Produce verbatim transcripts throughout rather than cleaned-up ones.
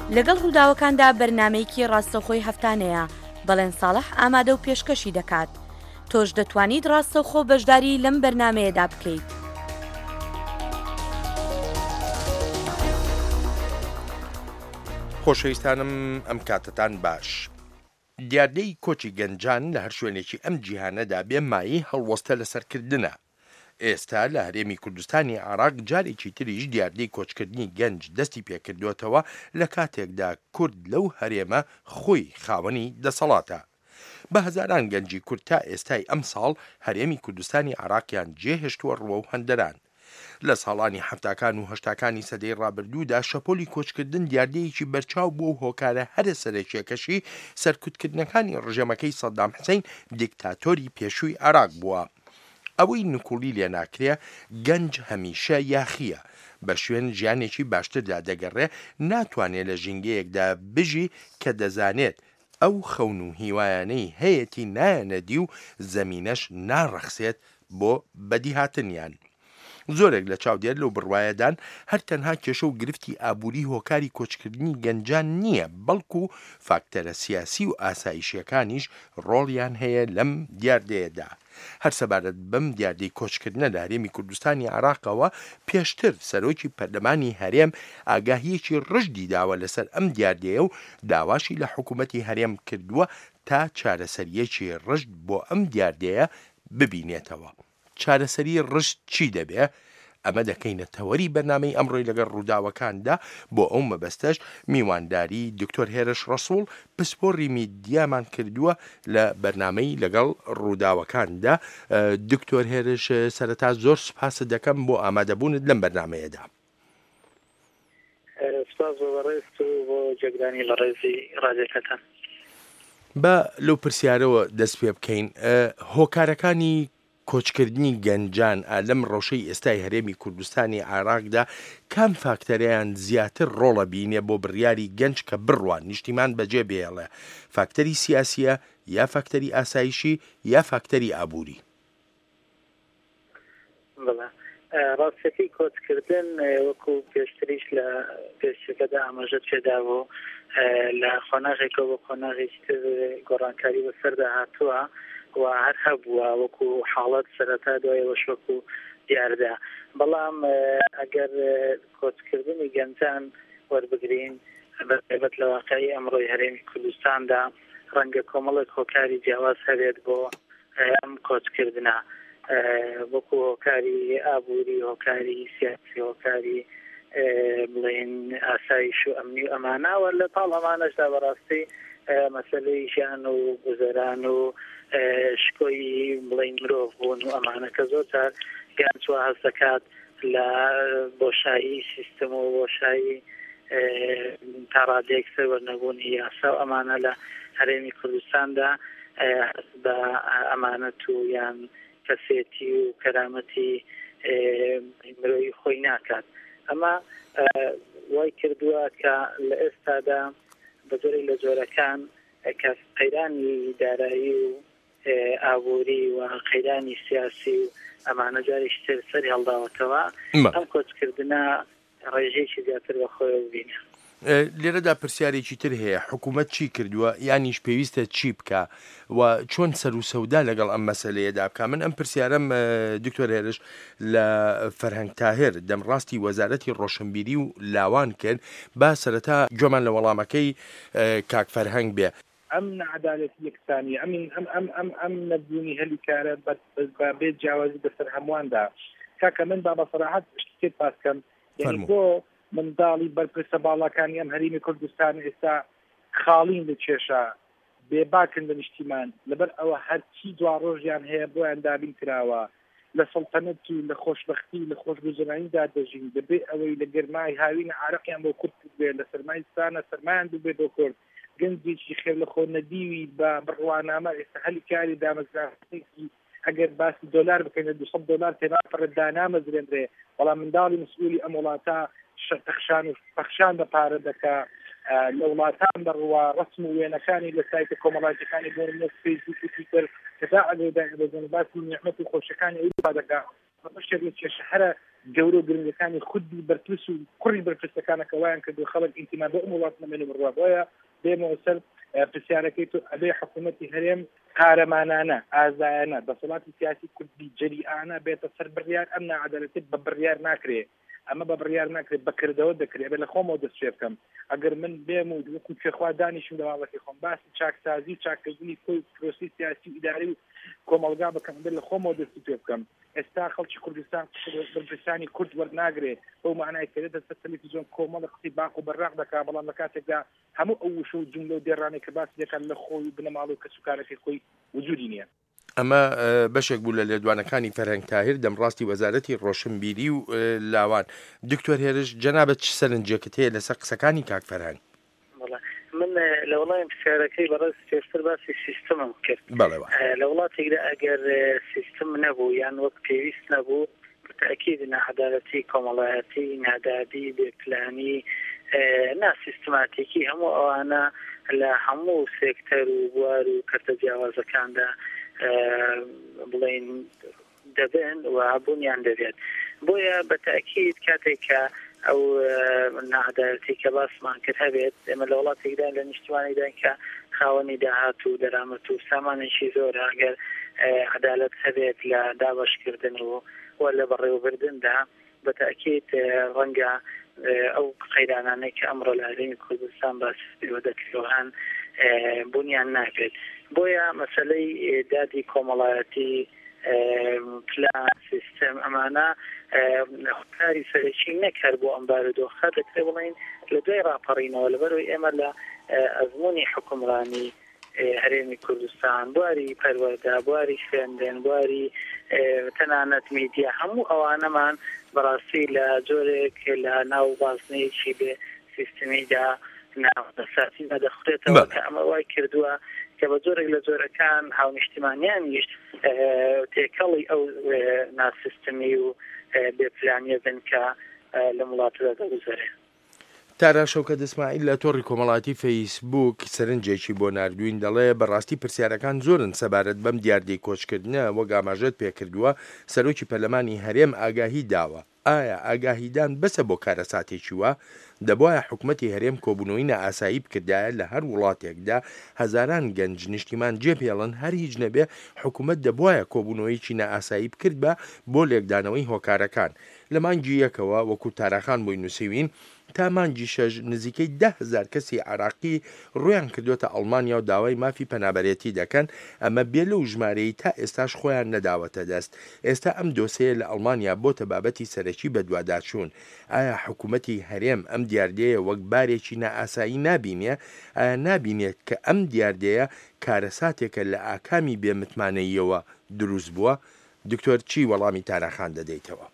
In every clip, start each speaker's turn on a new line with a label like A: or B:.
A: لەگەڵ ڕووداوەکاندا بەرنامەیەکی ڕاستەوخۆی هەفتانەیە بەڵێن ساڵح ئامادە و پێشکەشی دەکات. تۆش دەتوانیت ڕاستەوخۆ بەشداری لەم بەرنامەیەدا بکەیت.
B: خۆشەویستانم ئەم کاتتان باش. دیاردەی کۆچی گەنجان لە هەر شوێنێکی ئەم جیهانەدا بێ مایی هەڵوەستە لەسەرکردنە. ئێستا لە هەرێمی کوردستانی عێراق جارێکی تریش دیاردەی کۆچکردنی گەنج دەستی پێکردوێتەوە لە کاتێکدا کورد لەو هەرێمە خۆی خاوەنی دەسەڵاتە. بە هەزاران گەنجی کورد تا ئێستای ئەم ساڵ هەرێمی کوردستانی عێراقیان جێهێشتووە ڕووە و هەندەران. لە ساڵانی هەفتاکان و هەشتاکانی سەدەی ڕابردوودا شەپۆلی کۆچکردن دیاردەیەکی بەرچاو بوو و هۆکارە هەرە سەرەکیەکەشی سەرکوتکردنەکانی ڕژێمەکەی سەدام حوسێن دیکتاتۆری پێشووی عێراق بووە. ئەوەی نکوڵی لێ ناکرێ گەنج هەمیشە یاخیە، بە شوێن ژیانێکی باشتردا دەگەڕێ، ناتوانێت لە ژینگەیەکدا بژی کە دەزانێت ئەو خەون و هیوایانەی هەیەی نایەنەدی و زەمینەش ناڕەخسێت بۆ بەدیهاتنیان. زۆرێک لە چاودێر لەو بڕوایەدان هەر تەنها کێشە و گرفتی ئابووری هۆکاری کۆچکردنی گەنجان نییە، بەڵکو فاکتەرە سیاسی و ئاسایشیەکانیش ڕۆڵیان هەیە لەم دیاردەیەدا. هەر سەبارەت بەم دیاردەی کۆچکردنە لە هەرێمی کوردستانی عێراقەوە پێشتر سەرۆکی پەرلەمانی هەرێم ئاگاهیەکی ڕژدی داوە لەسەر ئەم دیاردەیە و داواشی لە حکوومەتی هەرێم کردووە تا چارەسەریەکی ڕژد بۆ ئەم دیاردەیە ببینێتەوە. چارەسەری ڕشت چی دەبێ؟ ئەمە دەکەینە تەوەری بەرنامەی ئەمڕۆی لەگەڵ ڕووداوەکاندا. بۆ ئەو مەبەستەش میوانداری دکتۆر هێرش ڕەسوڵ پسپۆڕی میدیامان کردووە لە بەرنامەی لەگەڵ ڕووداوەکاندا. دکتۆر هێرش سەرەتا زۆر سوپاس دەکەم بۆ ئامادەبوونت لەم بەرنامەیەدا.
C: سپاس بۆ ڕێست و بۆ جێگرانی لە ڕێزی ڕادیۆکەتان.
B: بە لەو پرسیارەوە دەست پێ بکەین، هۆکارەکانی کۆچکردنی گەنجان لەم ڕەوشەی ئێستای هەرێمی کوردستانی عێراقدا کام فاکتەریان زیاتر ڕۆڵە بینێ بۆ بڕیاری گەنج کە بڕوان نیشتیمان بەجێ بێڵێ؟ فاکتەری سیاسیە یا فاکتەری ئاسایشی یا فاکتەری ئابووری؟
C: ڕاستەکەی کۆچکردن وەکو پێشتریش لە پێشەکەدا ئاماژە پێدا بوو لە خۆناغێکەوە بۆ خۆناغێکی تر گۆڕانکاری بەسەردا هاتووە و هەر هەبووە وەکو حاڵەت سەرەتا دوایەوەش وەکو دیاردا. بەڵام ئەگەر کۆچکردنی گەنجان وەربگرین بەتایبەت لە واقعی ئەمڕۆی هەرێمی کوردستاندا ڕەنگە کۆمەڵێک هۆکاری جیاواز هەبێت بۆ ئەم کۆچکردنە، وەکو هۆکاری ئابووری، هۆکاری سیاسی، هۆکاری بڵێن ئاسایش و ئەمنی و ئەماناوە. لە پاڵ ئەمانەشدا بەڕاستی مەسەلەی ژیان و گوزەران و شکۆی بڵین مرۆڤ بوون و ئەمانە کە زۆر جار گەنجوە هەست دەکات لە بۆشایی سیستم و بۆشایی تا ڕادەیەک سەروەرنەبوونی یاسا و ئەمانە لە هەرێمی کوردستاندا بە ئەمانەت و یان کەسێتی و کەرامەتی مرۆڤی خۆی ناکات. ئەمە وای کردووە کە لە ئێستادا بە زۆرێک لە جۆرەکان کە قەیرانی دارایی و ئابووری و قەیرانی سیاسی و ئەمانە جارێکی تر سەری هەڵداوەتەوە ئەم کۆچکردنە ڕێژەیەکی زیاتر بە خۆیەوە بینە.
B: لێرەدا پرسیارێکی تر هەیە، حکوومەت چی کردووە یانیش پێویستە چی بکە و چۆن سەر و سەودا لەگەڵ ئەم مەسەلەیەدا بکە؟ من ئەم پرسیارەم دکتۆر هێرش لە فەرهەنگ تاهر دەمڕاستی وەزارەتی ڕۆشنبیری و لاوان کرد، با سەرەتا گوێمان لە وەڵامەکەی کاک فەرهەنگ بێ.
D: ئەم نەعەدالەتی یەکسانی ئەم ئەم ئەم ئەم نەبوونی هەلی کارە بە بێت جیاوازی بەسەر هەموواندا. کاکە من با بە سەراحەت شتێک باس بکەم، یعنی بۆ منداڵی بەرپرسە باڵەکانی ئەم هەرێمی کوردستان ئێستا خاڵین لە کێشە بێباکن لە نیشتیمان لەبەر ئەوە هەرچی دوا ڕۆژیان هەیە بۆیان دابین کراوە لە سەڵتەنەت و لە خۆشبەختی لە خۆشگوزەرانیدا دەژین دەبێ ئەوەی لە گەرمای هاوینە عارەقیان بۆ کورد بێ لە سەرمای ستانە سەرمایان دوو بێ بۆ کورد گەنجێکی خێر لە خۆ نەدیوی بە بڕوانامە ئێستا هەلی کاری دامەزراوەیەکی ئەگەر باسی دۆلار بکەین دووسەد دۆلار تێناپەڕە دانامەزرێنرێ، بەڵام منداڵی مسئولی ئەم وڵاتە پەخشان و پەخشان بە پارە دەکا لە وڵاتان بەڕوا ڕسم و وێنەکانی لە سایتە کۆمەڵایەتەکانی بۆ فەیسبوک و تویتەر کەدا ئەگەر باسی نیعمەت و خۆشیەکانی ئەوروپا دەکا بەشێک لە کێشە هەرە گەورە و گرنگەکانی خودی بەرپرس و کوڕی بەرپرسەکانەکەوایان کردو خەڵک ئینتیما بە ئەم وڵات نەمێنێ بڕوا بۆیە بێمەوە سەر پرسیارەکەی تو ئەبێ حکوومەتی هەرێم قارەمانانە ئازایانە دەسەڵاتی سیاسی کوردی جەریئانە بێتە سەر بڕیار ئەم نەعەدالەتیت بە بڕیار ناکرێت ئەمە بە بڕیار ناکرێت بەکردەوە دەکرێت بێ لە خۆمەوە دەست پێ بکەم ئەگەر من بێم و وەکو پێخوا دانیشم لەواڵەتی خۆم باسی چاکسازی و چاکردنی کۆی پرۆسی سیاسی و ئیداری و کۆمەڵگا بکەم بێ لە خۆمەوە دەستی پێ بکەم ئێستا خەڵکی کوردستان بەرپرسانی کورد وەرناگرێت بەو معنای کە دەستە تەلەڤیزیۆن کۆمەڵە قسەی باق و بەڕاق دەکا بەڵام لە کاتێکدا هەموو ئەو وشە و جملە و دێڕانێک کە باسی دەکات لە خۆی و بنەماڵ و کەسوکارەکەی خۆی وجودی نییە.
B: ئەمە بەشێک بوو لە لێدوانەکانی فەرهەنگ تاهیر دەمڕاستی وەزارەتی ڕۆشنبیری و لاوان. دکتۆر هێرش جەنابەت چ سەرنجێکت هەیە لەسەر قسەکانی کاک فەرهەنگ؟
C: من لە وڵایم پرسیارەکەی بەڕاست پێشتر باسی سیستەمم کرد لە وڵاتێکدا ئەگەر سیستم نەبوو یان وەک پێویست نەبوو بتەکید نەعەدالەتی کۆمەڵایەتی نادادی بێپلانی ناسیستماتیکی هەموو ئەوانە لە هەموو سێکتەر و بوار و کەرتە جیاوازەکاندا بڵێن دەبن و بوونیان دەبێت بۆیە بەتەکید کاتێک کە ئەو نەعەدالەتی کە باسمان کرد هەبێت ئێمە لە وڵاتێکدا لە نیشتوانیدا کە خاوەنی داهات و دەرامەت و سامانێکی زۆر ئەگەر عەدالەت هەبێت لە دابەشکردن و وە لە بەڕێوەبردندا بەتەکید ڕەنگە ئەو قەیرانانەی کە ئەمڕۆ لە هەرێمی کوردستان باسی پێوە دەکرێوان بوونیان ناکرێت بۆیە مەسەلەی دادی کۆمەڵایەتی پلان سیستم ئەمانە کاری سەرەکی نەکرد بۆ ئەم بارودۆخە دەکرێت بڵێن لە دوای ڕاپەڕینەوە لەبەرەوەی ئێمە لە ئەزموونی حکومڕانی هەرێمی کوردستان بواری پەروەردە بواری خوێندن بواری تەنانەت میدیا هەموو ئەوانەمان بەڕاستی لە جۆرێک لە ناو بازنەیەکی بێ سیستمیدا ناوەساتی نەدەخورێتەوە کە ئەمە وای کردووە کە بە جۆرێک لە جۆرەکان هاونیشتیمانیانیش تێکەڵی ئەو ناسیستمی و بێپلانیە بن کە لە وڵاتدا دەگوزارێت.
B: تارا شەوکەت ئیسماعیل لە تۆڕی کۆمەڵاتی فەیسبوک سەرنجێکی بۆ ناردوین دەڵێ بەڕاستی پرسیارەکان زۆرن سەبارەت بەم دیاردەی کۆچکردنە وەک ئاماژەت پێکردووە سەرۆکی پەرلەمانی هەرێم ئاگاهی داوە. ئایا ئاگاهیدان بەسە بۆ کارەساتێکی وە دەبواە حکوومەتی هەرێم کۆبوونەوەی نائاسایی بکردایە لە هەر وڵاتێکدا هەزاران گەنج نیشتیمان جێپێڵن هەر هیچ نەبێ حکوومەت دەبواە کۆبوونەوەیکی نائاسایی بکرد بە بۆ لێکدانەوەی هۆکارەکان لە مانگی یەکەوە وەکو تاراخان بۆی نووسیوین تا مانگی شەژ نزیکەی ده هزار کەسی عراقی ڕویان کردوتە ئەڵمانیا و داوای مافی پەنابەرێتی دەکەن ئەمە بێ لەو ژمارەی تا ئێستاش خۆیان نەداوەتە دەست ئێستا ئەم دۆسەیە لە ئەڵمانیا بۆتە بابەتی سەرەکی بەدواداچوون ئایا حکوومەتی هەرێم ئەم دیاردەیە وەک بارێکی نائاسایی نابینێ ئایا نابینێت کە ئەم دیاردەیە کارەساتێکە لە ئاکامی بێمتمانەییەوە دروست بووە؟ دکتۆر چی وەڵامی تاراخان دەدەیتەوە؟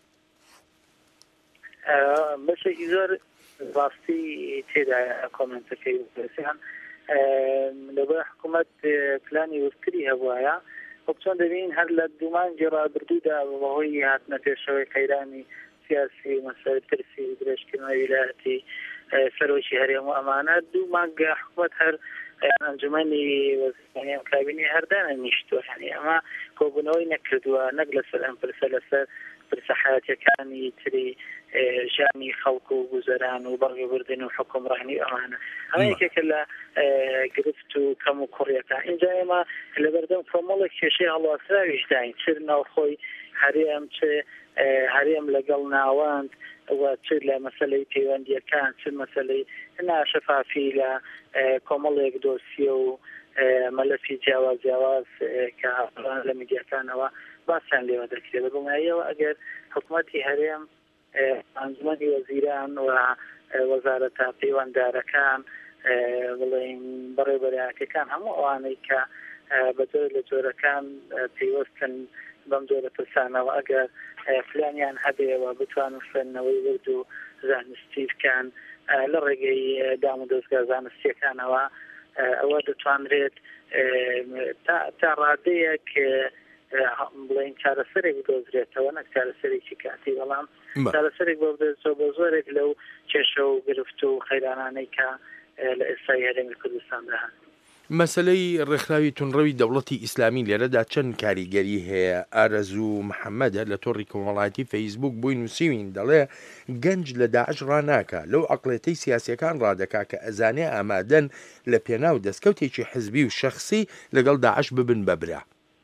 C: بەشێکی زۆر ڕاستی تێدایە کۆمنتەکەی وەرسیان لەبەر حکوومەت پلانی وەرگری هەبوایە وەک چۆن دەبین هەر لە دوومانگی ڕابردوودا بەهۆی هاتنە پێشەوەی قەیرانی سیاسی مەسەلە ترسی درێژکردنەوەی ویلایەتی سەرۆکی هەرێم و ئەمانە دوو مانگە حکوومەت هەر ئەنجومەنی وەزیرانی کابینی هەردانە نیشتووە یعنی ئەمە کۆبوونەوەی نەکردووە نەک لەسەر ئەم پرسە لەسەر پرسە حیاتیەکانی تری ژانی خەڵک و گوزەران و بەڕێوەبردن و حکومڕانی ئەمانە ئەمە یەکێکە لە گرفت و کەم و کوڕیەکە اینجا ئێمە لەبەردەم کۆمەڵێک کێشەی هەڵواسراویش داین چ ناوخۆی هەرێم چ هەرێم لەگەڵ ناوەند و چ لە مەسەلەی پەیوەندیەکان چ مەسەلەی ناشەفافی لە کۆمەڵێک دۆسیە و مەلەفی جیاواز جیاواز کە لە میدیاکانەوە باسییان لێوە دەکرێت بەڵایەوە ئەگەر حکوومەتی هەرێم ئەنجومەنی وەزیران و وەزارەتە پەیوەنددارەکان بڵێن بەڕێوەبەرەکەکان هەموو ئەوانەی کە بە جۆر لە جۆرەکان پێیوەستن بەم جۆرە پرسانەوە ئەگەر پلانیان هەبێەوە بتوانن خوێندنەوەی ورد و زانستی بکەن لە ڕێگەی دام و دەستگا زانستیەکانەوە ئەوە دەتوانرێت تا ڕادەیەک بڵێن چارەسەرێک بدۆزرێتەوە نەک چارەسەرێکی کاتی بەڵام چارەسەرێک بۆ بدۆزرێتەوە بە زۆرێک لەو کێشە و گرفت و خەیرانانەی کە لە ئێستای هەرێمی کوردستاندا هەن.
B: مەسلەی ڕێکخراوی تونڕەوی دەوڵەتی ئیسلامی لێرەدا چەند کاریگەری هەیە. ئارەزوو محەممەدە لە تۆڕی کۆمەڵایەتی فەیسبوک بووی نووسیوین دەڵێ گەنج لە داعش ڕناکە لەو عەقڵێتەی سیاسیەکان ڕادەکا کە ئەزانێ ئامادەن لە پێناو دەستکەوتێکی حزبی و شەخصی لەگەڵ داعش ببن بەبرا.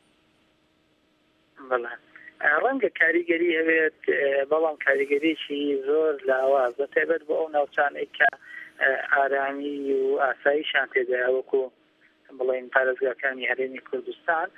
C: ڕەنگە کاریگەری هەوێت بەڵام کاریگەریشی زۆر لاواز بە تایبەت بۆ ئەو ناوچانەی کە ئارامی و ئاساییشان تێدایە وەکو بڵێن پارێزگاکانی هەرێمی کوردستان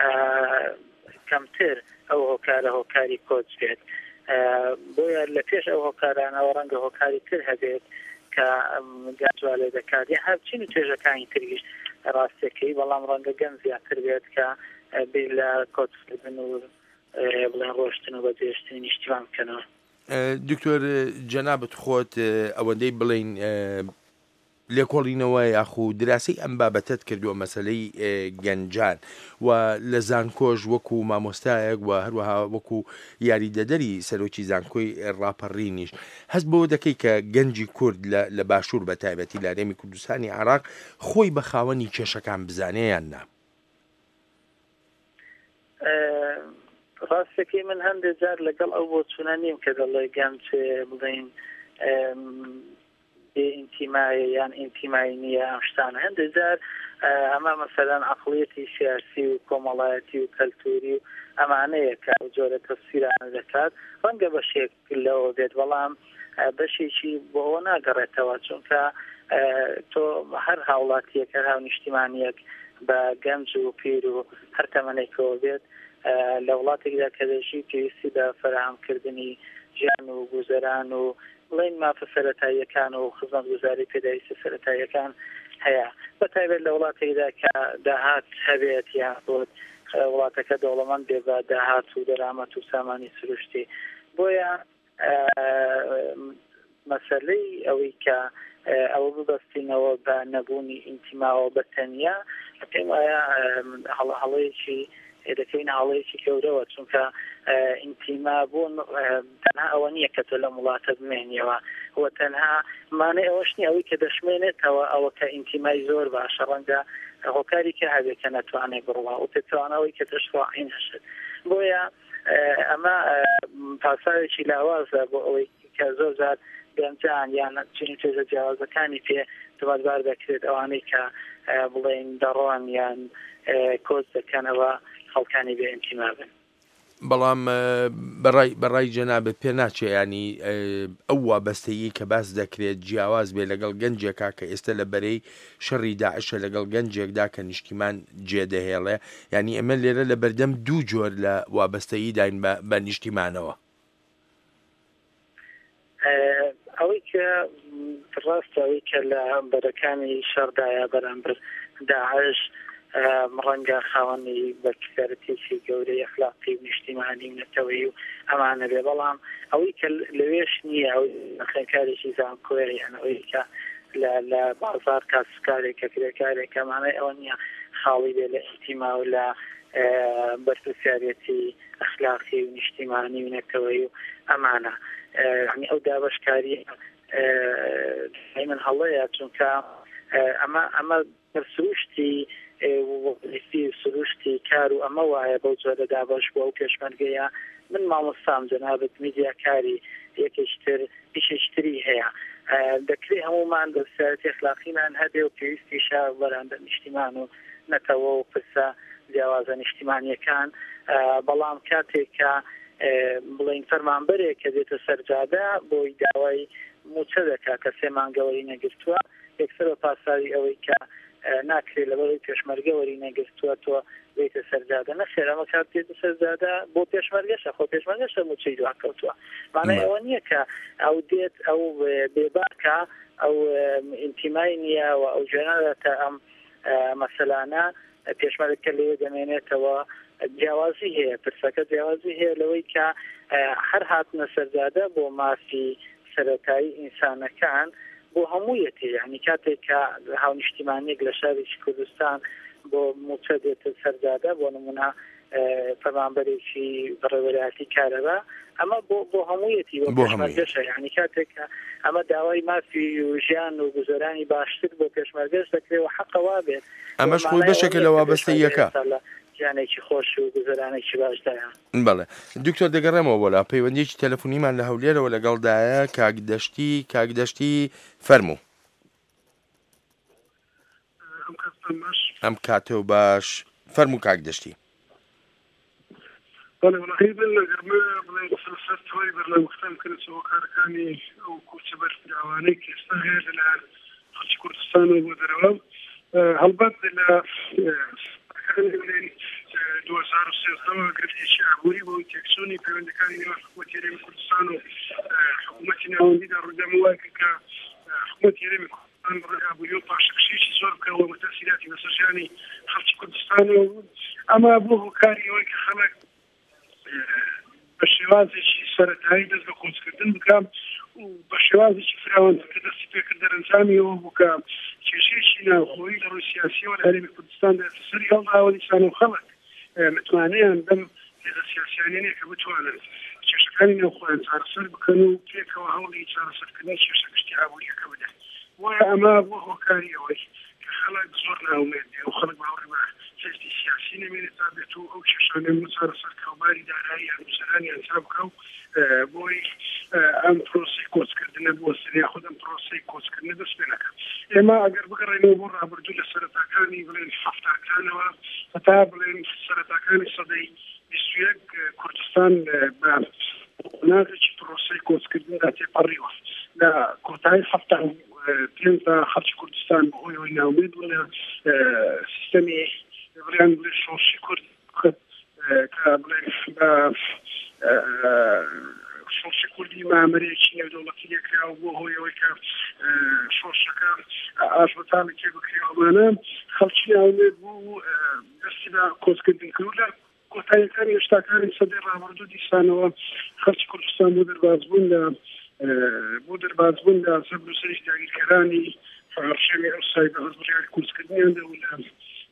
C: کەمتر ئەو هۆکارە هۆکاری کۆچ بێت بۆیە لە پێش ئەو هۆکارانەوە ڕەنگە هۆکاری تر هەبێت کە گاجوا لێ دەکات یا هەرچین و توێژەکانی تریش ڕاستەکەی بەڵام ڕەنگە گەن زیاتر بێت کە بێ لە کۆچکردن و بڵێن ڕۆشتن و بەجێشتنی نیشتیوان بکەنەوە.
B: دکتۆر جەنابەت خۆت ئەوەندەی بڵین لێکۆڵینەوە یاخو دراسی ئەم بابەتت کردووە مەسلەی گەنجان و لە زانکۆژ وەکو مامۆستایەک و هەروەها وەکو یاریدەدەری سەرۆکی زانکۆی ڕاپەڕینیش هەست بۆ دەکەی کە گەنجی کورد لە باشوور بە تایبەتی لە هەرێمی کوردستانی عێراق خۆی بە خاوەنی کێشەکان بزانەیان نا.
C: ڕاستەکەی من هەندێک جار لەگەڵ ئەو بۆ چوونە نیم کە دەڵێ گەنج بڵین ئینتیمایە یان ئینتیمایی نییە ئەم شتانە هەندێک جار ئەمە مەسەلەن عەقڵیەتی سیاسی و کۆمەڵایەتی و کەلتوری و ئەمانەیە کە جۆرە تەفسیرانە دەکات ڕەنگە بەشێک لەوە بێت بەڵام بەشێکی بۆەوە ناگەڕێتەوە چونکە تۆ هەر هاوڵاتیەک هەر هاو نیشتیمانیەک بە گەنج و پیر و هەر تەمەنێکەوە بێت لە وڵاتێکدا کە دەژی پێویستی بە فراهەمکردنی ژیان و گوزەران و بڵین مافە سەرەتاییەکان و خزمەتگوزاری پێداویستە سەرەتاییەکان هەیە بە تایبەت لە وڵاتێکدا کە داهات هەبێت یان بۆ وڵاتەکە دەوڵەمەند بێ بە داهات و دەرامەت و سامانی سروشتی بۆیە مەسەلەی ئەوەی کە ئەوە ببەستینەوە بە نەبوونی ئینتیماوە بە تەنیا پێم وایە هەڵەیەکی دەکەین هاوڵەیەکی کەورەوە چونکە ئینتیما بوون تەنها ئەوە نییە کە تۆ لە وڵاتە بمێنیەوە وە تەنها مانای ئەوەش نیە ئەوەی کە دەشمێنێتەوە ئەوە کە ئینتیمای زۆر باشە ڕەنگە هۆکاری کە هەبێت کە نەتوانێت بڕوا و پێتوانەوەی کە تشڕاعین هەشت بۆیە ئەمە پاساوێکی لاوازە بۆ ئەوەی کە زۆر زار گەنجان یان چین توێژە جیاوازەکانی پێ تباتبار دەکرێت ئەوانەی کە بڵێن دەڕۆن یان کۆچ دەکەنەوە خەڵکانی بێ ئینتیما بن.
B: بەڵام بەڕای جەنابەت پێ ناچێ ینی ئەو وابەستەیی کە باس دەکرێت جیاواز بێ لەگەڵ گەنجێکا کە ئێستا لە بەرەی شەڕی داعشە لەگەڵ گەنجێکدا کە نیشتیمان جێدەهێڵێ ینی ئەمە لێرە لە بەردەم دوو جۆر لە وابەستەیی داین بە نیشتیمانەوە.
C: ئەوەی کە ڕاستەوەی کە لە بەرەکانی شەڕدایە بەرامبەر داعش ڕەنگە خاوەنی بەرکردێکی گەورەی ئەخلاقی و نیشتیمانی نەتەوەی و ئەمانە بێ بەڵام ئەوەی کە لەوێش نییە ئەو خوێنکارێکی زانکۆیە یان ئەوەی کە لە بازار کاسبکارێک کە کرێکارێک ئەمانە ئەوە نییە خاڵی بێ لە ئینتیما و لە بەرپرسیارەتی ئەخلاقی و نیشتیمانی و نەتەوەی و ئەمانە ینی ئەو دابەشکاری من هەڵەیە چونکە ئەمە ئەمە سروشتی وەڵیستی سروشتی کار و ئەمە وایە بەو جۆرە دابەش بۆ ئەو پێشمەرگەیە من مامۆستام جەنابەت میدیاکاری یەکێشتر پیشەشتری هەیە دەکرێت هەمومان بەرپرسیارەتی ئەخلاقیمان هەبێ و پێویستیشە بەرامبەر نیشتیمان و نەتەوە و پرسە جیاوازە نیشتیمانیەکان بەڵام کاتێکە بڵین فەرمانبەرێک کە دێتە سەرجادە بۆی داوای موچە دەکات کە سێ مانگەوەری نەگرتووە یەکسەر بە پاساوی ئەوەی کە ناکرێت لەبەرەوەی پێشمەرگەوەری نەگرتووە تۆ بێتە سەرجادە نەخێر ئەمە کات دێتە سەرجادە بۆ پێشمەرگەشە خۆ پێشمەرگەشە موچەی دواکەوتووە مانای ئەوە نییە کە ئەو دێت ئەو بێباکە ئەو ئینتیمای نییە و ئەو ژێنەداتە ئەم مەسەلانە پێشمەرگەکە لێ دەمێنێتەوە جیاوازی هەیە پرسەکە جیاوازی هەیە لەوەی کە هەر هاتنە سەرجادە بۆ مافی سەرەتایی ئینسانەکان بۆ هەموویەتی یعنی کاتێک کە هاونیشتیمانێک لە شارێکی کوردستان بۆ موچە دێتە سەرجادە بۆ نمونە فەرمانبەرێکی بەڕێوەبەرایەتی کارەبا ئەمە بۆ بۆ هەموویەتی بۆ پێشمەرگەشە یعنی کاتێک ئەمە داوای مافی و ژیان و گوزەرانی باشتر بۆ پێشمەرگەش دەکرێت و حەقەوا بێت
B: ئەمەش خۆی بەشێکە لە وابەستەیەکە
C: ژیانێکی خۆش و گوزەرانێکی باشدایە.
B: بەڵێ دکتۆر دەگەڕێمەوە بۆلا پەیوەندیێکی تەلەفۆنیمان لە هەولێرەوە لەگەڵدایە کاکدەشتی کاکدەشتی فەرموو. ئەم کاتێ و باش فەرموو کاکدەشتی.
E: بەڵێ وڵی بن لەگەرمە بڵێ سەر تۆی بەرلەمەختان کردەوە کارەکانی ئەو کوچە بەرفراوانەی کە ئێستا هەیە لە خەڵکی کوردستانەوە بۆ دەرەوە هەڵبەت لە دو هزار و سێزدەوە گرفتێکی ئابووری بۆ تێکچوونی پەیوەندەکانی نێوان حکوومەتی هەرێمی کوردستان و حکوومەتی ناوەندیدا ڕوودەمە وای کە حکوومەتی هەرێمی کوردستان بڕێ ئابووری و پاشەکشێکی زۆر بکەوە بە تەسیراتی بەسەر ژیانی خەڵکی کوردستانەوە ئەمە بۆ هۆکاری ئەوەی کە خەڵک بە شێوازێکی سەرەتایی دەست بە خۆزکردن بکەم و بە شێوازێکی فراوانتر دەستی پێکرد دەرەنجامیەوە بکە کێشەیەکی ناوخۆیی لە ڕووی سیاسیەوە لە هەرێمی کوردستاندا سەری هەڵداوە دیسان و خەڵک متوانیان بەم هێزە سیاسیانەیە کە بتوانن کێشەکانی ناوخۆیان چارەسەر بکەن و پێکەوە هەوڵی چارەسەرکردنی کێشە گشتی ئابووریەکە بدەن. وایە ئەمە بۆ هۆکاری ئەوەی کە خەڵک زۆر ناومێت بێ و خەڵک باوەڕ بە هێزی سیاسی نەمێنێت تا بێت و ئەو کێشانە چارەسەر کەوباری داراییان وزەرانیان چا بکە و بۆی ئەم پرۆسی کۆچکردنە بۆ سەریا خۆ ئەم پرۆسی کۆچکردنە دەست پێ نەکەن. ئێمە ئەگەر بگەڕێنەوە بۆ ڕابردوو لە سەرەتاکانی بڵێن هەفتاکانەوە هەتا بڵێن سەرەتاکانی سەدەی بیست و یەک کوردستان بە قۆناغێکی پرۆسی کۆچکردندا تێپەڕیوە لە کۆتایی هەفتا پێنجدا خەڵکی کوردستان بە هۆی ئەوەی ناومێت بوو لە سیستەمی بڵێن بڵێ شۆڕشی کورد کە بڵێن بە شۆڕشی کوردی مامەرێکی نێودەوڵەتی لێکراوە بۆ هۆی ئەوەی کە شۆڕشەکە ئاشبەتاڵی تێ بکرێوەمانە خەڵکی ناومێت بوو دەستی بە کۆچکردن کرد لە کۆتاییەکانی هێشتاکانی سەدەی ڕابردوو دیسانەوە خەڵکی کوردستان بۆ دەربازبوون لە بۆ دەربازبوون لە سەر و سەرش داگیرکەرانی فڕشێمی ئەوسای بە هەزبڕیاری کورسکردنیاندا و لە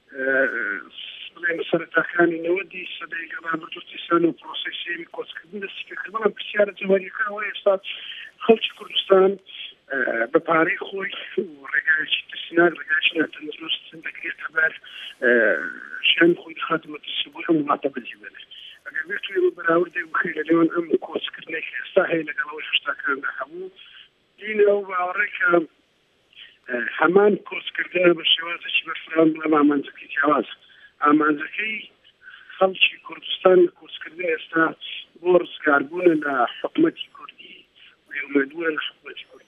E: بڵێن سەرەتاکانی نەوەدی سەدەی ڕابردوو دیسان و پرۆسەی سێمی کۆچکردن دەستی پێکرد. بەڵام پرسیارە جەوهەریەکە ئەوەیە ئێستا خەڵکی کوردستان بە پارەی خۆی ڕێگایەکی ترسناک ڕێگایەکی ناتەندروست دەکرێتە بەر ژیانی خۆی دەخاتمە ترسی بۆ هەم وڵاتە بەجێبێنێت. ئەگەر بێت توی بەراوردێک بخەی لە لێوان ئەم کۆچکردنێک ئێستا هەیە لەگەڵەوەی هەشتاکاندا هەموو دینە و باوەڕێ کە هەمان کۆچکردنە بە شێوازێکی بەرفراوان بڵێم ئامانجەکەی جیاوازە. ئامانجەکەی خەڵکی کوردستان لە کۆچکردن ئێستا بۆ ڕزگاربوونە لە حکوومەتی کوردی و هێمەدووە لە حکوومەتی کوردی.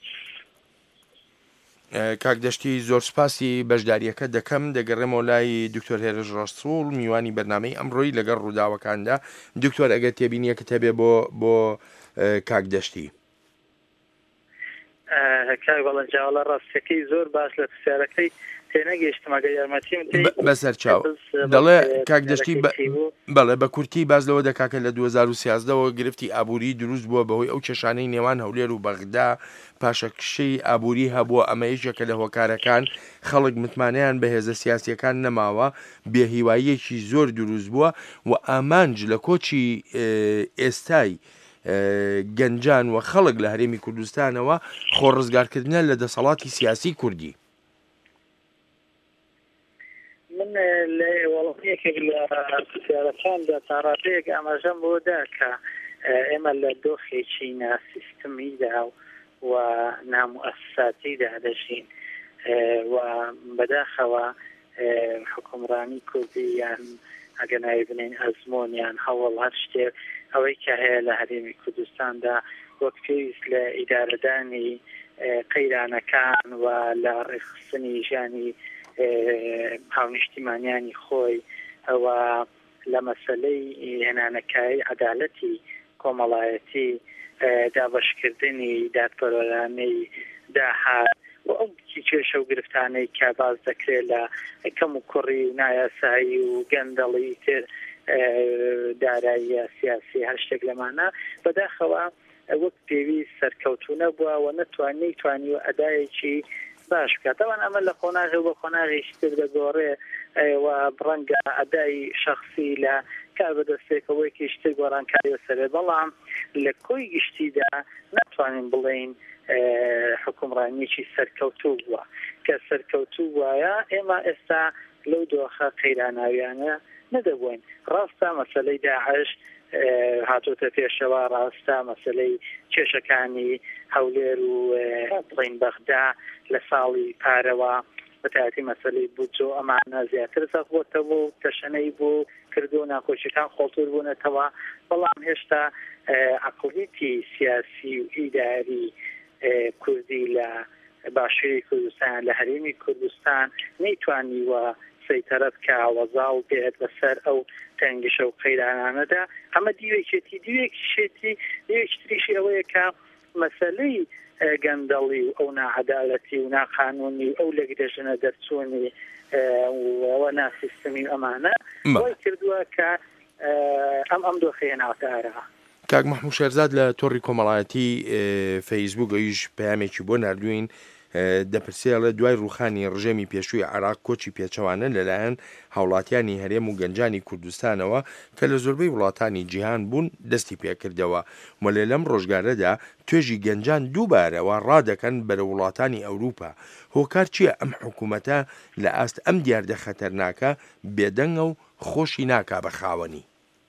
B: کاکدەشتی زۆر سپاسی بەشداریەکە دەکەم دەگەڕێمەوە لای دکتۆر هێرش ڕاستوڵ میوانی بەرنامەی ئەمڕۆی لەگەڵ ڕووداوەکاندا. دکتۆر ئەگەر تێبینیەکە هەبێ بۆ بۆ کاکدەشتی.
C: کاک بەڵەنجاوڵە ڕاستەکەی زۆر باش لە پرسیارەکەی تێنەگەیشتم ئەگەر یارمەتیم
B: بەسەر چاو دەڵێ کاکدەشتی بەڵێ بە کورتی باز لەوە دەکاکە لە دوو هەزار و سیازدەوە گرفتی ئابووری دروست بووە بەهۆی ئەو کێشانەی نێوان هەولێر و بەغدا پاشەکشەی ئابووری هەبووە. ئەمە یەکێکە لە هۆکارەکان خەڵک متمانەیان بە هێزە سیاسیەکان نەماوە بێهیواییەکی زۆر دروست بووە و ئامانج لە کۆچی ئێستای گەنجان و خەڵک لە هەرێمی کوردستانەوە خۆڕزگارکردنە لە دەسەڵاتی سیاسی کوردی.
C: من لە وەڵامەیەکێک لە پرسیارەکاندا تاڕاتەیەک ئاماژەم بۆ دا کە ئێمە لە دۆخێکی ناسیستمیدا و نامؤسساتیدا دەژین و بەداخەوە حکومڕانی کوردی یان ئەگە ناوی بنین ئەزمۆن یان هەوڵ هەر شتێک ئەوەی کە هەیە لە هەرێمی کوردستاندا وەک پێویست لە ئیدارەدانی قەیرانەکان و لە ڕێخستنی ژیانی هاونیشتیمانیانی خۆی ئەوە لە مەسەلەی هێنانەکایی عەدالەتی کۆمەڵایەتی دابەشکردنی دادپەروەرانەی داهات و ئەو کێشە و گرفتانەی کە باز دەکرێت لە کەم و کوڕی و نایاسایی و گەندەڵی تر دارایی سیاسی هەر شتێک لەمانە بەداخەوە وەک پێویست سەرکەوتوو نەبووە و نەتوانی توانی و ئەدایەکی باش بکات طبعا ئەمە لە قۆناغی بۆ قۆناغی تر دەگۆڕێ و ڕەنگە ئەدای شخصی لە کار بەدەستێکەوەیکی شتر گۆڕانکاری وەسەرێ بەڵام لە کۆی گشتیدا ناتوانین بڵێین حکومڕانیەکی سەرکەوتوو بووە کە سەرکەوتوو وایە ئێمە ئێستا لەو دۆخە قەیراناویانە نەدەبووین ڕاستە مەسەلەی داعش هاتوتە پێشەوە ڕاستە مەسەلەی کێشەکانی هەولێر و بڵین بەغدا لە ساڵی پارەوە بەتایەتی مەسەلەی بودجۆ ئەمانە زیاتر سەخت بووتەوە و تەشەنەی بۆ کردو و ناخۆشیەکان خۆڵتر بوونەتەوە بەڵام هێشتا عەقڵیەتی سیاسی و ئیداری کوردی لە باشووری کوردستان لە هەرێمی کوردستان نەیتوانیوە سەیطرە بکە وەزاڵ بێت بەسەر ئەو تەنگشە و قەیرانانەدا ئەمە دیوێکێتی دیوێکشێتی دیوێکی تریشی ئەوەیە کە مەسەلەی گەندەڵی و ئەو ناعەدالەتی و ناقانونی و ئەو لەگرێژنە دەرچوونی ئەوە ناسیستمی ئەمانە وای کردووە کە ئەم ئەم دۆخەیە ناوتارەوە.
B: کاک مەحموود شێرزاد لە تۆڕی کۆمەڵایەتی فەیسبوک ئەویش پەیامێکی بۆ نردوین دەپرسێ لە دوای ڕوخانی ڕژێمی پێشووی عێراق کۆچی پێچەوانە لەلایەن هاوڵاتیانی هەرێم و گەنجانی کوردستانەوە کە لە زۆربەی وڵاتانی جیهان بوون دەستی پێکردەوە وەلێ لەم ڕۆژگارەدا توێژی گەنجان دووبارەوە ڕادەکەن بەرە وڵاتانی ئەوروپا هۆکار چییە ئەم حکوومەتە لە ئاست ئەم دیاردە خەتەرناکە بێدەنگە و خۆشی ناکا بە خاوەنی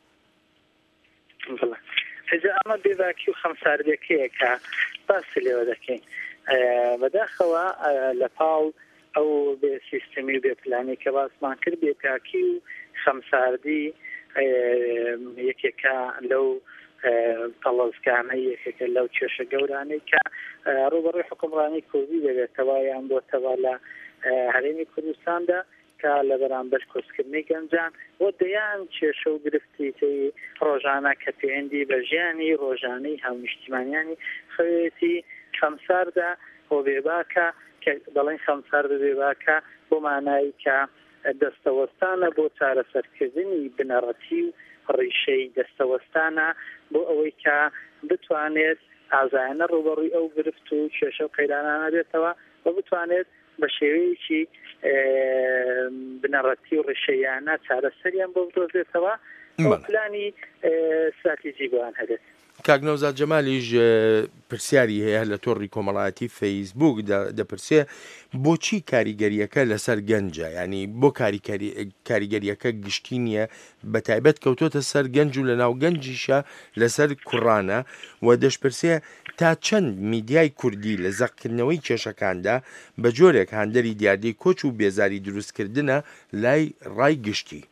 C: ئەمە بێباکی و خەمساردەکەیە کە باسی لێوە دەکەین بەداخەوە لە پاڵ ئەو بێ سیستمی و بێپلانی کە باسمان کرد بێپاکی و خەمساردی یەکێکە لەو تەڵەزگانە یەکێکە لەو کێشە گەورانەی کە ڕوبەڕووی حکومڕانی کوردی دەبێتەوە یان بۆتەوە لە هەرێمی کوردستاندا کە لە بەرامبەر کۆچکردنی گەنجان بۆ دەیان کێشە و گرفتیی ڕۆژانە کە پەیوەندی بە ژیانی ڕۆژانەی هەمنیشتیمانیانی خەوێتی خەمساردا بۆ بێباکە کە دەڵێن خەمسار بێباکە بۆ مانایی کە دەستەوەستانە بۆ چارەسەرکردنی بنەڕەتی و ڕیشەی دەستەوەستانە بۆ ئەوەی کە بتوانێت ئازایانە ڕوبەڕووی ئەو گرفت و کێشە و قەیرانانە بێتەوە و بتوانێت بە شێوەیەکی بنەڕەتی و ڕیشەیانە چارەسەریان بۆ بدۆزێتەوە ئەو پلانی استراتیجی بۆیان هەبێت.
B: کاک نەوزاد جەمالیش پرسیاری هەیە لە تۆڕی کۆمەڵایەتی فەیسبوک دەپرسێ بۆچی کاریگەریەکە لەسەر گەنجە ینی بۆ کاریگەریەکە گشتی نییە بە تایبەت کەوتۆتە سەر گەنج و لە ناو گەنجیشە لەسەر کوڕانە و دەشپرسێ تا چەند میدیای کوردی لە زەقکردنەوەی کێشەکاندا بە جۆرێک هاندەری دیاردەی کۆچ و بێزاری دروستکردنە لای ڕای گشتی.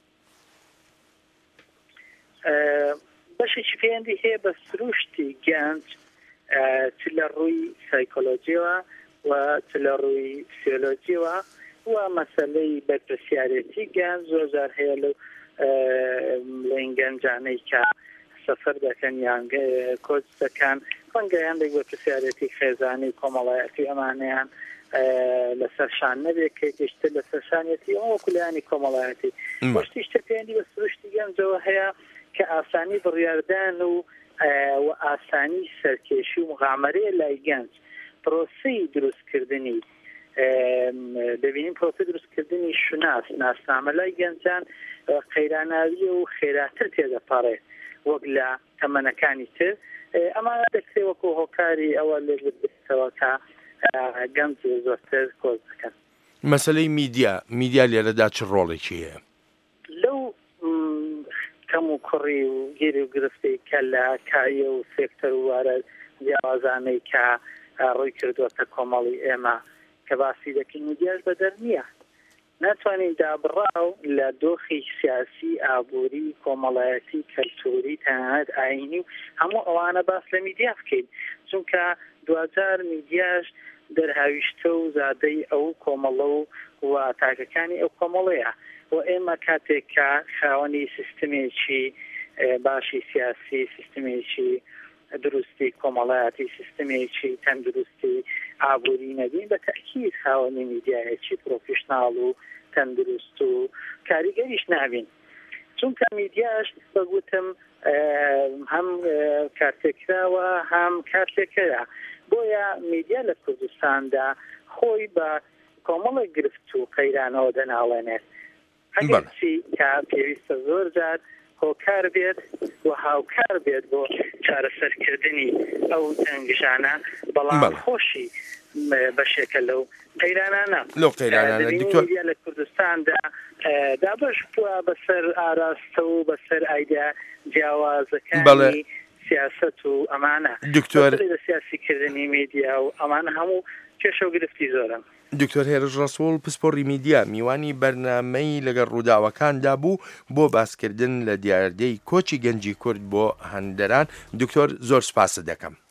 C: بەشێکی پەیوەندی هەیە بە سروشتی گەنج چ لە ڕووی سایکۆلۆجیەوە و چ لە ڕووی فسیۆلۆجیەوە و مەسەلەی بەرپرسیارەتی گەنج زۆرجار هەیە لەو لەین گەنجانەی کە سەفەر دەکەن یان کۆچ دەکەن ڕەنگەیان دەک بەرپرسیارەتی خێزانی کۆمەڵایەتی ئەمانەیان لەسەرشان نەبێت کە گەشتر لەسەرشانێتی ئەوە کولایانی کۆمەڵایەتی بەشتیشتە پەیوەندی بە سروشتی گەنجەوە هەیە کە ئاسانی بڕیاردان و و ئاسانی سەرکێشی و مغامرەیە لای گەنج پرۆسەی دروستکردنی دەبینیم پرۆسە دروستکردنی شوناس ناسنامە لای گەنجان قەیراناوی و خێراتر تێدەپەڕێت وەک لە تەمەنەکانی تر ئەمانە دەکرێت وەکو هۆکاری ئەوە لێ بێتەوە کە گەنج زۆرتر کۆز دەکەن.
B: مەسەلەی میدیا میدیا لێرەدا چ ڕۆڵێکی هەیە؟
C: لەو کەم و کوڕی و گیری و گرفتی کە لە کایە و سێکتەر و وارە جیاوازانەی کە ڕووی کردووەتە کۆمەڵی ئێمە کە باسی دەکەین میدیاش بەدەر نییە ناتوانین دابڕاو لە دۆخی سیاسی ئابووری کۆمەڵایەتی کەلتوری تەنانەت ئاینی و هەموو ئەوانە باس لە میدیا بکەین چونکە دوجار میدیاش دەرهاویشتە و زادەی ئەو کۆمەڵە و تاکەکانی ئەو کۆمەڵەیە و ئێمە کاتێک کە خاوەنی سیستمێکی باشی سیاسی سیستمێکی دروستی کۆمەڵایەتی سیستمێکی تەندروستی ئابووری نەبین بە تەکید خاوەنی میدیایەکی پرۆفیشناڵ و تەندروست و کاریگەریش نابین چونکە میدیاش بەگوتم هەم کارتێکراوە هەم کارتێکەیە بۆیە میدیا لە کوردستاندا خۆی بە کۆمەڵی گرفت و قەیرانەوە دەناڵێنێت ئەگەرچی کە پێویستە زۆر جار هۆکار بێت و هاوکار بێت بۆ چارەسەرکردنی ئەو تەنگژانە بەڵام خۆشی بەشێکە لەو قەیرانانە
B: لەو قەیرانانە دکتۆر
C: لە کوردستاندا دابش بووە بەسەر ئاراستە و بەسەر ئایدا جیاوازەکانی سیاست و ئەمانە
B: دکتۆر
C: لە سیاسیکردنی میدیا و ئەمانە هەموو کێشە و گرفتی زۆرن.
B: دکتۆر هێرش ڕەسوڵ پسپۆڕی میدیا میوانی بەرنامەی لەگەڵ ڕووداوەکاندا بوو بۆ باسکردن لە دیاردەی کۆچی گەنجی کورد بۆ هەندەران. دکتۆر زۆر سپاس دەکەم.